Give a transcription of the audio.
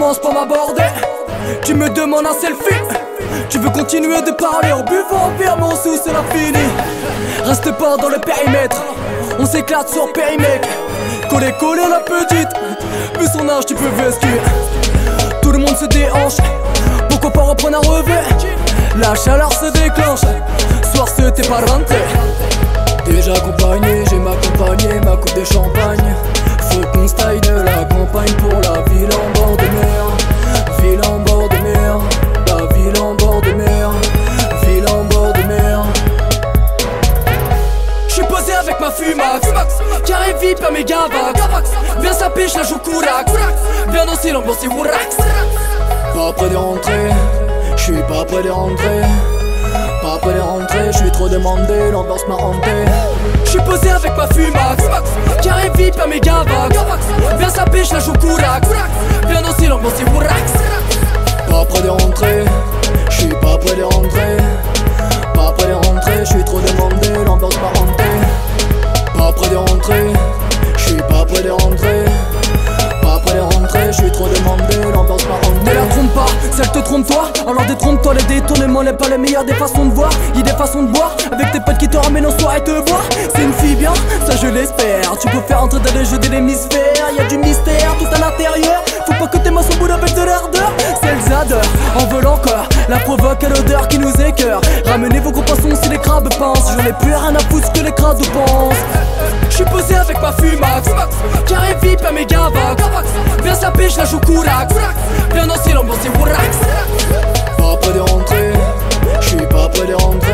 commences par m'aborder. Tu me demandes un selfie. Tu veux continuer de parler en buvant un verre, mon sou c'est la fini. Reste pas dans le périmètre, on s'éclate sur périmètre. Collé la petite, vu son âge tu peux vestir. Tout le monde se déhanche, pourquoi pas reprendre un revêt. La chaleur se déclenche, soir c'était pas rentré. Déjà accompagné, j'ai ma compagne, ma coupe de champagne. Faut qu'on se taille de la campagne pour la ville en bord de mer. Ville en bord de mer, la ville en bord de mer. Ville en bord de mer. J'suis posé avec ma fumax, carré vip à mes gavax. Viens sa pêche, la joue courax. Viens danser l'ambiance c'est Wourax. Pas près de rentrer, j'suis pas près de rentrer. Pas près de rentrer, j'suis trop demandé, l'ambiance m'a hanté. J'suis posé avec ma fumax, carré vip à mes gavax. Viens sa pêche, la joue courax. Viens danser l'ambiance c'est Wourax. Pas près de rentrer, j'suis pas près de rentrer. Pas près de rentrer, j'suis trop demandé, l'ambiance m'a hanté. Pas près de rentrer, j'suis pas près de rentrer. Pas près de rentrer, j'suis trop demandé, l'ambiance m'a hanté. Ne la trompe pas, celle te trompe toi. Alors détrompe-toi, les détournements n'est pas les meilleures des façons de voir. Y'a des façons de boire, avec tes potes qui te ramènent en soirée te voir. C'est une fille bien, ça je l'espère. Tu peux faire entrer dans le jeu de l'hémisphère. Y'a du mystère tout à l'intérieur. Faut pas que tes mains s'emboulent avec de l'ardeur. Celles adorent, en veulent encore. La provoque à l'odeur qui nous écœure. Ramenez vos gros poissons si les crabes pensent. J'en ai plus rien à foutre que les crades pensent. J'suis posé avec ma fumax, carré vip à mes gavax. Viens sa pêche, la joue courax. Viens danser l'ambiance c'est Wourax. Pas près de rentrer, j'suis pas près de rentrer.